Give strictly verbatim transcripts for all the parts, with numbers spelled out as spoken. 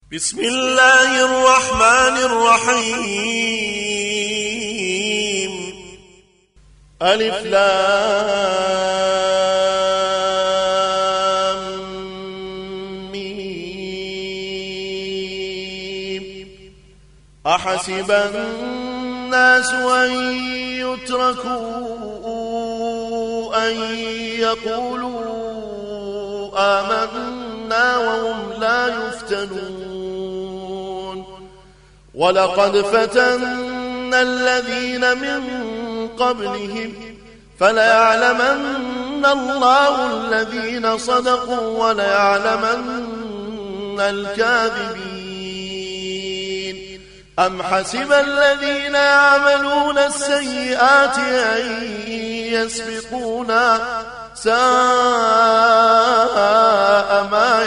بسم الله الرحمن الرحيم. ألف لام ميم. أحسب الناس أن يتركوا أن يقولوا آمنا وهم لا يفتنون. ولقد فتنا الذين من قبلهم فليعلمن الله الذين صدقوا وليعلمن الكاذبين. أم حسب الذين يعملون السيئات أن يسبقونا ساء ما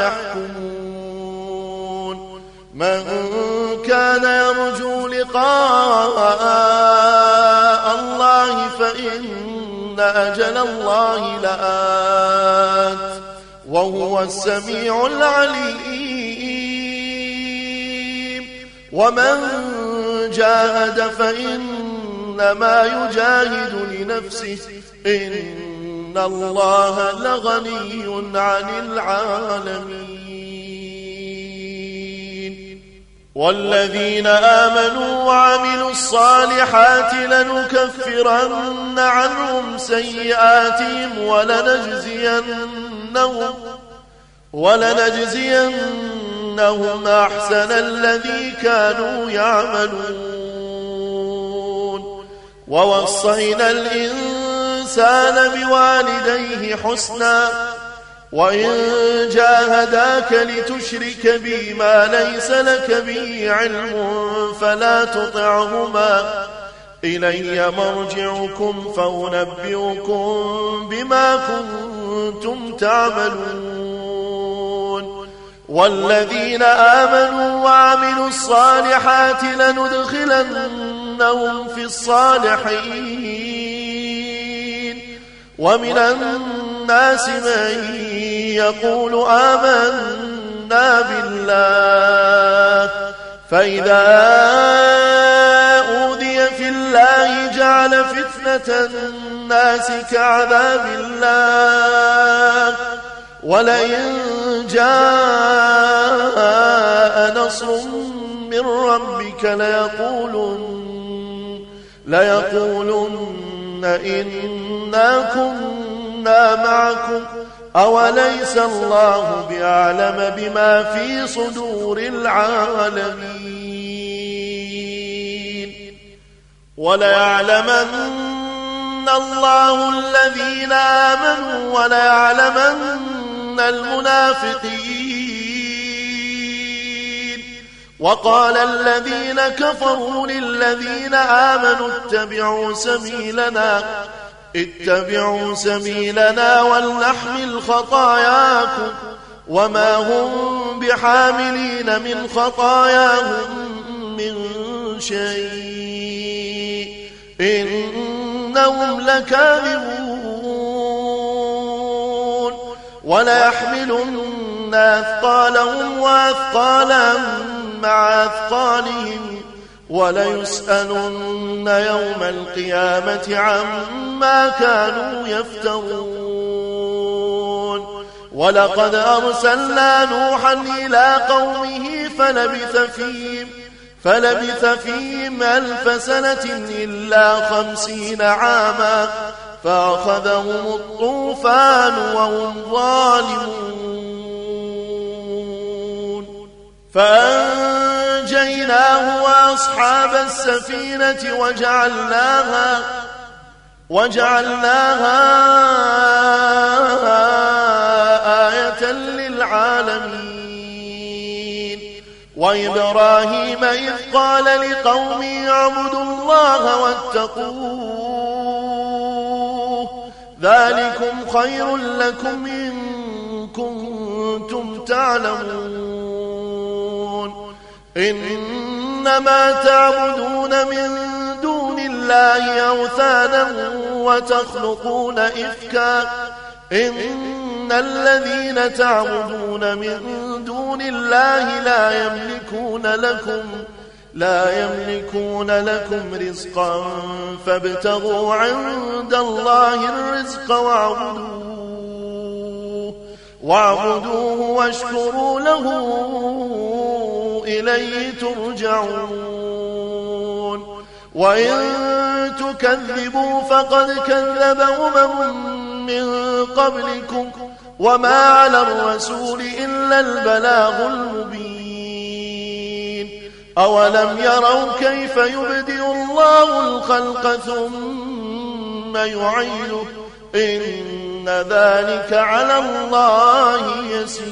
يحكمون. من كان يرجو لقاء الله فإن أجل الله لآت وهو السميع العليم. ومن جاهد فإنما يجاهد لنفسه إن الله لغني عن العالمين. والذين آمنوا وعملوا الصالحات لنكفرن عنهم سيئاتهم ولنجزينهم ولنجزينهم أحسن الذي كانوا يعملون. ووصينا الإنسان بوالديه حسنا وإن جاهداك لتشرك بي ما ليس لك به علم فلا تطعهما إلي مرجعكم فأنبئكم بما كنتم تعملون. والذين آمنوا وعملوا الصالحات لندخلنهم في الصالحين. ومن الناس من يقول آمنا بالله فإذا أوذي في الله جعل فتنة الناس كعذاب الله. ولئن جاء نصر من ربك ليقولن ليقولن إنا كنا معكم أوليس الله بأعلم بما في صدور العالمين. وليعلمن الله الذين آمنوا وليعلمن المنافقين. وقال الذين كفروا للذين آمنوا اتبعوا سبيلنا اتبعوا سبيلنا ولنحمل خطاياكم وما هم بحاملين من خطاياهم من شيء إنهم لكاذبون. وليحملن أثقالهم وأثقالا مع أثقالهم وليسألن يوم القيامة عما كانوا يفترون. ولقد أرسلنا نوحا إلى قومه فلبث فيهم فلبث فيهم ألف سنة إلا خمسين عاما فأخذهم الطوفان وهم ظالمون. فأنجيناه وأصحاب السفينة وجعلناها وجعلناها آية للعالمين. وإبراهيم إذ قال لقومه اعبدوا الله واتقوه ذلكم خير لكم إن كنتم تعلمون. إنما تعبدون من دون الله أوثانا وتخلقون إفكا إن الذين تعبدون من دون دون الله لا يملكون لكم لا يملكون لكم رزقا فابتغوا عند الله الرزق واعبدوه واعبدوه واشكروا له إليه ترجعون وإن تكذبوا فقد كذب أمم من قبلكم وما على الرسول إلا البلاغ المبين أولم يروا كيف يبدئ الله الخلق ثم يعيده إن ذلك على الله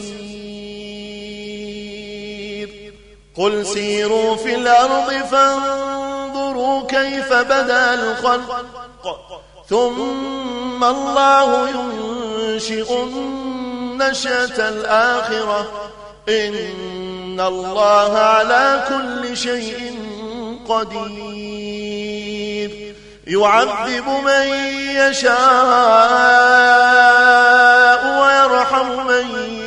يسير قل سيروا في الأرض فانظروا كيف بدأ الخلق ثم الله ينشئ النشأة الآخرة إن الله على كل شيء قدير يعذب من يشاء ويرحم من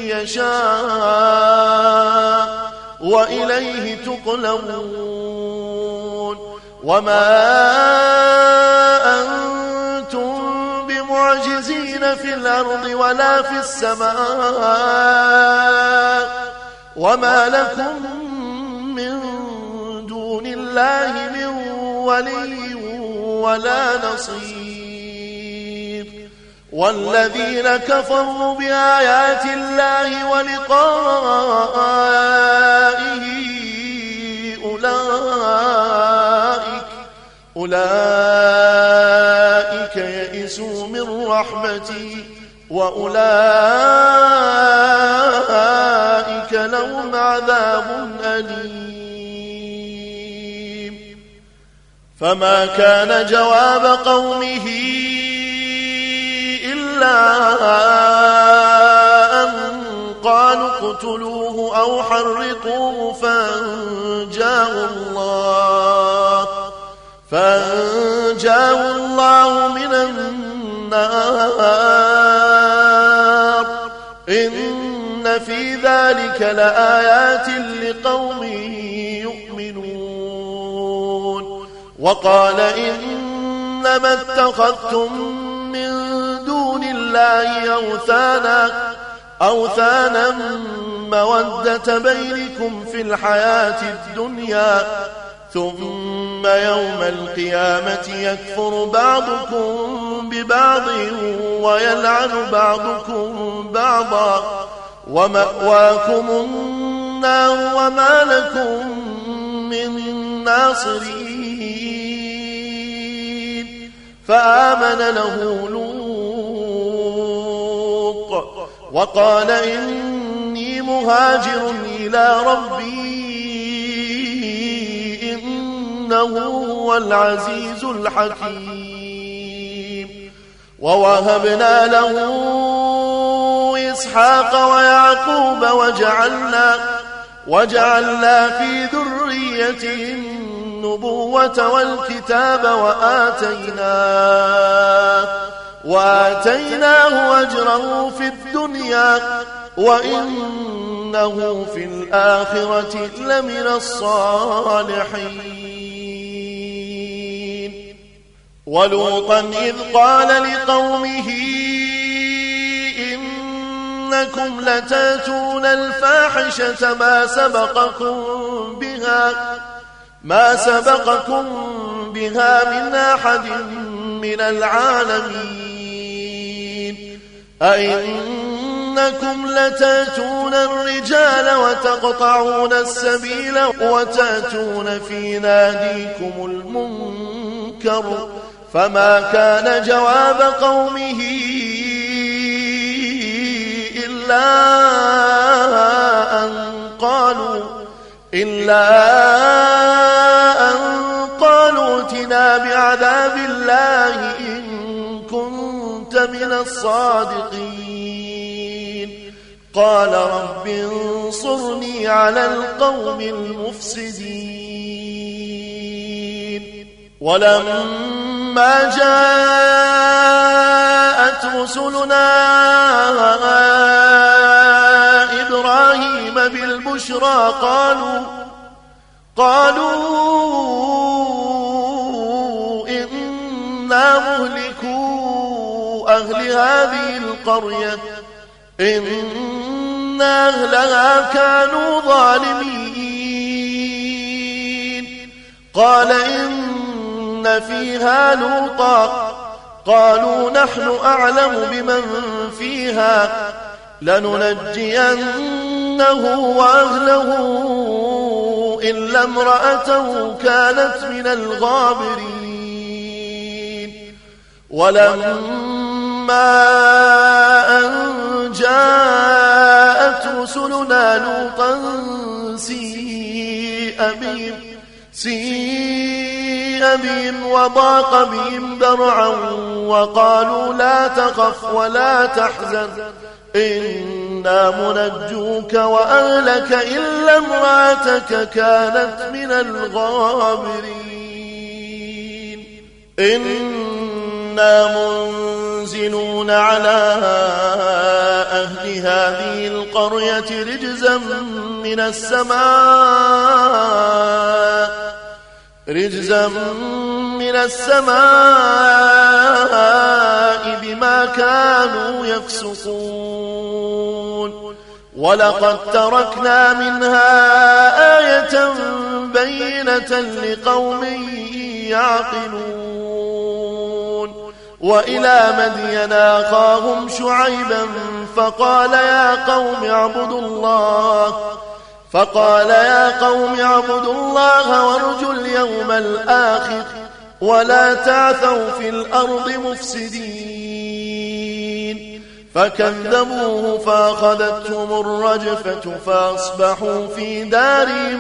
يشاء وإليه تقلبون وما أنتم بمعجزين في الأرض ولا في السماء وما لكم من دون الله من ولي ولا نصير والذين كفروا بآيات الله ولقائه أولئك أولئك يئسوا من رحمتي وأولئك لهم عذاب أليم فما كان جواب قومه إلا أن قالوا اقتلوه أو حرقوه فأنجاه الله فأنجاه الله من النار إن في ذلك لآيات لقوم يؤمنون وقال إنما اتخذتم من دون الله أوثانا أوثانا مودة بينكم في الحياة الدنيا ثم يوم القيامة يكفر بعضكم ببعض ويلعن بعضكم بعضا ومأواكم النار وما لكم من ناصرين فآمن له لوط وقال إني مهاجر إلى ربي إنه هو العزيز الحكيم ووهبنا له إسحاق ويعقوب وجعلنا وجعلنا في ذريته النبوة والكتاب وآتيناه وآتيناه أجره في الدنيا وإنه في الآخرة لمن الصالحين ولوطا إذ قال لقومه إنكم لتاتون الفاحشة ما سبقكم بها ما سبقكم بها من أحد من العالمين أئنكم لتاتون الرجال وتقطعون السبيل وتاتون في ناديكم المنكر فما كان جواب قومه إلا أن قالوا إلا أن قالوا ائتنا بعذاب الله إن كنت من الصادقين قال رب انصرني على القوم المفسدين ولما جاءت رسلنا إبراهيم بالبشرى قالوا قالوا إنا مهلكو أهل هذه القرية إن أهلها كانوا ظالمين قال إن فيها لوطا قالوا نحن أعلم بمن فيها لننجينه وأهله إلا امرأته كانت من الغابرين ولما أن جاءت رسلنا لوطا سيء بهم سيء بهم وضاق بهم ذرعا وقالوا لا تخف ولا تحزن إنا منجوك وأهلك إلا امرأتك كانت من الغابرين إنا منزلون على أهل هذه القرية رجزا من السماء رجزا من السماء بما كانوا يفسقون ولقد تركنا منها آية بينة لقوم يعقلون وإلى مدين أخاهم شعيبا فقال يا قوم اعبدوا الله فقال يا قوم اعبدوا الله وارجوا اليوم الآخر ولا تعثوا في الأرض مفسدين فكذبوه فأخذتهم الرجفة فأصبحوا في دارهم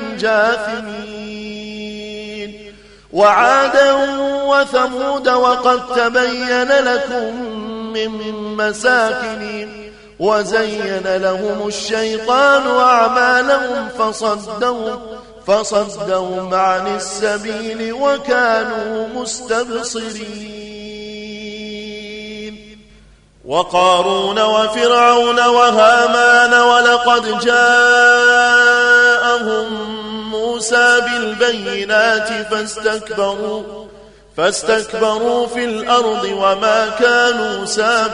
جاثمين وعادا وثمود وقد تبين لكم من مساكنهم وزين لهم الشيطان أعمالهم فصدهم فصدهم عن السبيل وكانوا مستبصرين وقارون وفرعون وهامان ولقد جاءهم موسى بالبينات فاستكبروا فاستكبروا في الأرض وما كانوا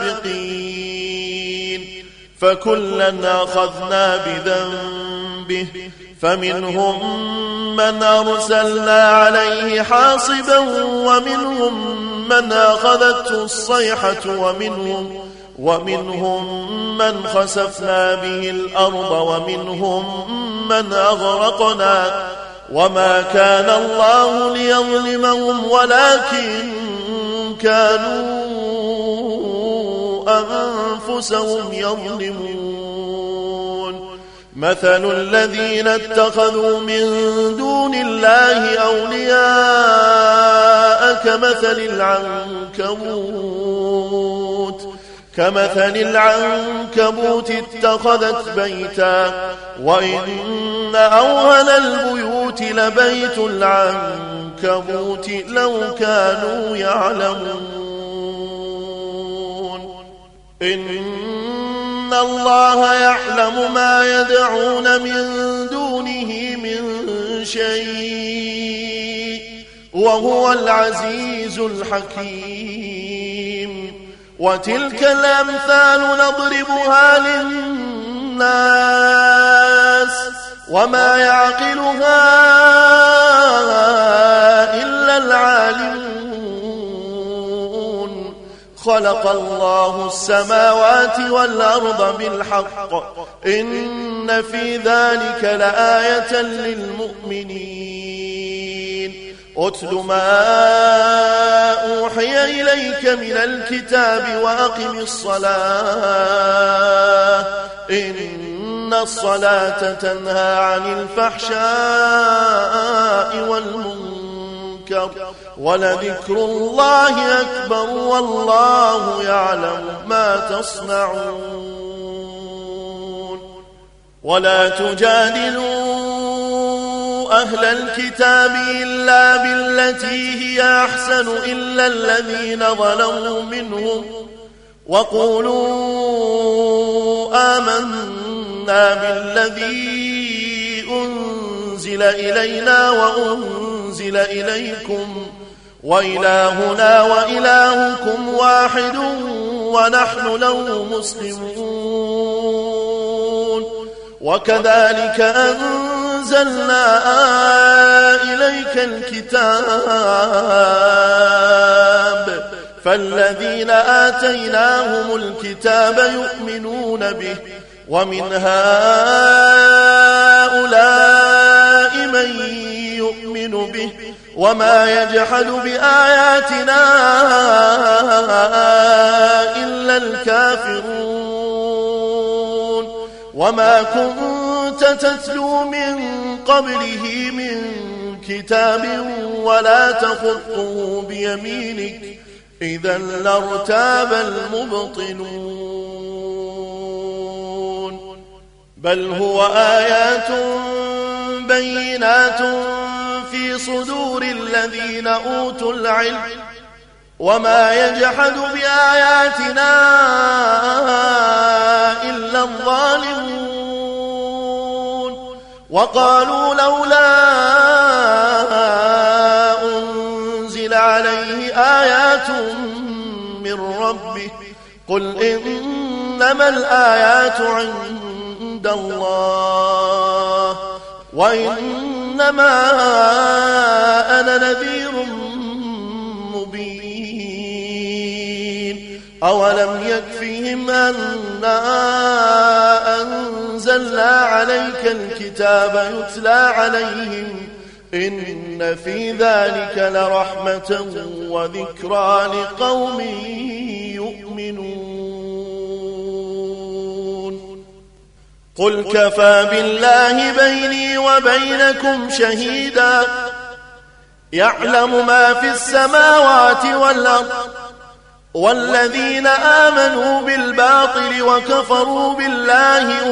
سابقين فكلا أخذنا بذنبه فمنهم من أرسلنا عليه حاصبا ومنهم من أخذته الصيحة ومنهم ومنهم من خسفنا به الأرض ومنهم من أغرقنا وما كان الله ليظلمهم ولكن كانوا أنفسهم يظلمون مثل الذين اتخذوا من دون الله أولياء كمثل العنكبوت كمثل العنكبوت اتخذت بيتا وإن أوهن البيوت لبيت العنكبوت لو كانوا يعلمون إن الله يعلم ما يدعون من دونه من شيء وهو العزيز الحكيم وتلك الأمثال نضربها للناس وما يعقلها إلا العالمون خلق الله السماوات والأرض بالحق إن في ذلك لآية للمؤمنين أتل ما أوحي إليك من الكتاب وأقم الصلاة إن الصلاة تنهى عن الفحشاء والمنكر ولذكر الله أكبر والله يعلم ما تصنعون ولا تجادلوا أهل الكتاب إلا بالتي هي أحسن إلا الذين ظلموا منهم وقولوا آمنا بالذي أنزل إلينا وأنزل إليكم وإلهنا وإلهكم واحد ونحن له مسلمون وكذلك أنزلنا إليك الكتاب فالذين آتيناهم الكتاب يؤمنون به ومن هؤلاء من يؤمن به وما يجحد بآياتنا إلا الكافرون وما كنت تتلو من قبله من كتاب ولا تخطه بيمينك إذا لارتاب المبطلون بل هو آيات بينات في صدور الذين أوتوا العلم وما يجحد بآياتنا إلا الظالمون وقالوا لولا أنزل عليه آيات من ربه قل إنما الآيات عند الله وإنما أنا نذير مبين أولم يكفهم أنا أنزلنا عليك الكتاب يتلى عليهم إن في ذلك لرحمة وذكرى لقوم يؤمنون قل كفى بالله بيني وبينكم شهيدا يعلم ما في السماوات والأرض والذين آمنوا بالباطل وكفروا بالله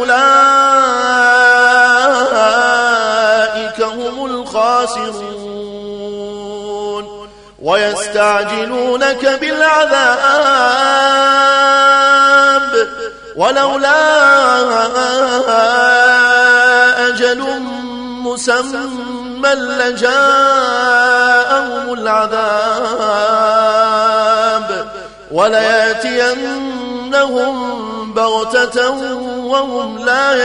أولئك هم الخاسرون ويستعجلونك بالعذاب ولولا أجل مسمى لجاءهم العذاب ولياتينهم بغتة وهم لا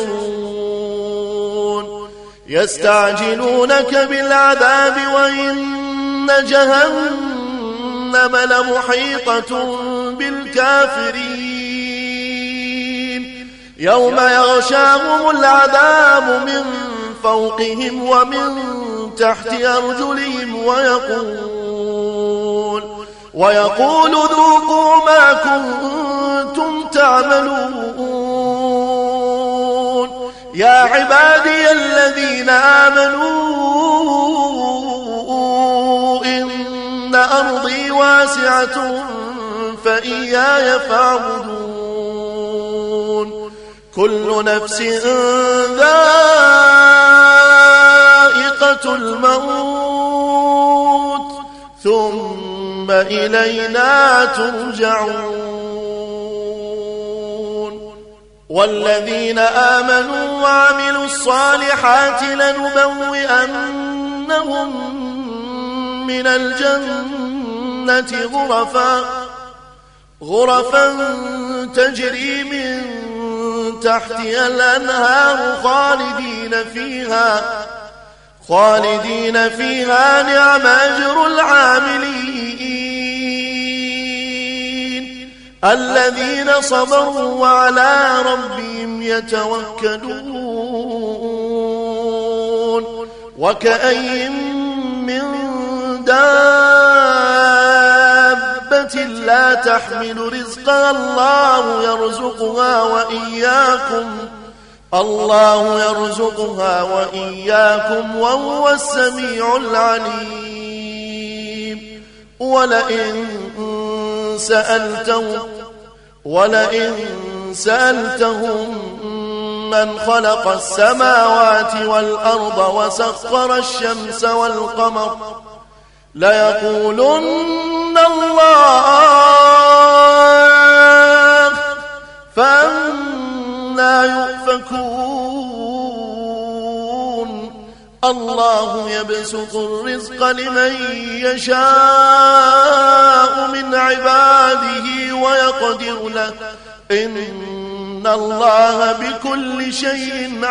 يشعرون يستعجلونك بالعذاب وإن جهنم لمحيطة بالكافرين يوم يغشاهم العذاب من فوقهم ومن تحت أرجلهم ويقول ويقول ذوقوا ما كنتم تعملون يا عبادي الذين آمنوا إن أرضي واسعة فإياي فاعبدون كل نفس ذائقة الموت ثم إلينا ترجعون والذين آمنوا وعملوا الصالحات لنبوئنهم من الجنة غرفا غرفا تجري من تحتها الأنهار خالدين فيها خالدين فيها نعم أجر العاملين الذين صبروا وعلى ربهم يتوكلون وكأين من دابة لا تحمل رزقها الله يرزقها وإياكم الله يرزقها وإياكم وهو السميع العليم ولئن سألتهم ولئن سألتهم من خلق السماوات والأرض وسخر الشمس والقمر ليقولن الله فأنا عنا يؤفكون. الله يبسط الرزق لمن يشاء من عباده ويقدر له إن الله بكل شيء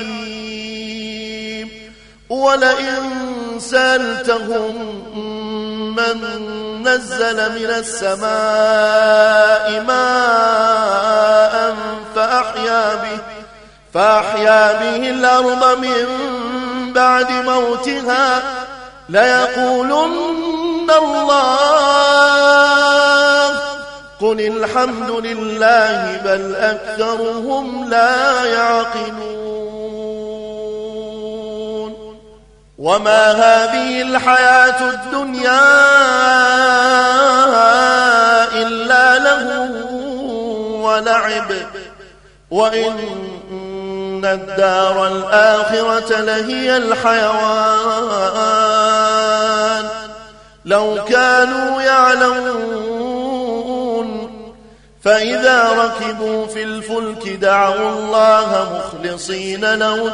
عليم. ولئن سألتهم من نزل من السماء ماء فأحيا به, فأحيا به الأرض من بعد موتها ليقولن الله قل الحمد لله بل أكثرهم لا يعقلون. وما هذه الحياة الدنيا إلا لهو ولعب وإن الدار الآخرة لهي الحيوان لو كانوا يعلمون. فإذا ركبوا في الفلك دعوا الله مخلصين له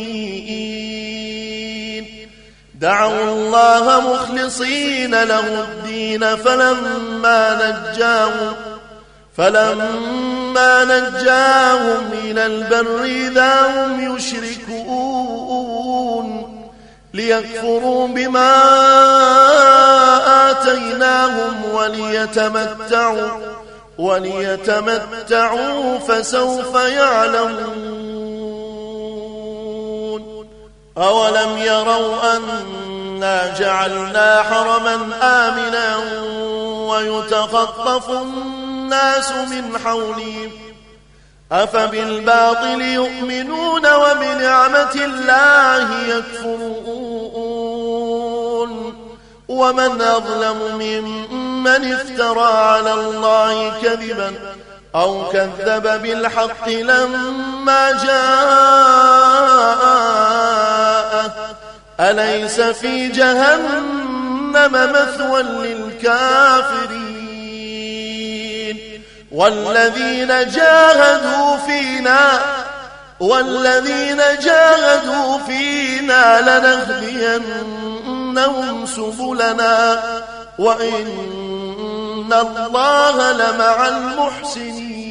الدين دعوا الله مخلصين له الدين فلما نجاهم فلما نجاهم إلى البر إذا هم يشركون ليكفروا بما آتيناهم وليتمتعوا وليتمتعوا فسوف يعلمون. أولم يروا أنا جعلنا حرما آمنا ويتخطف الناس من حولهم أفبالباطل يؤمنون وبنعمة الله يكفرون. ومن أظلم ممن افترى على الله كذبا أو كذب بالحق لما جاءه أليس في جهنم مثوى للكافرين. والذين جاهدوا فينا والذين جاهدوا فينا لنهدينهم سبلنا وإن الله لمع المحسنين.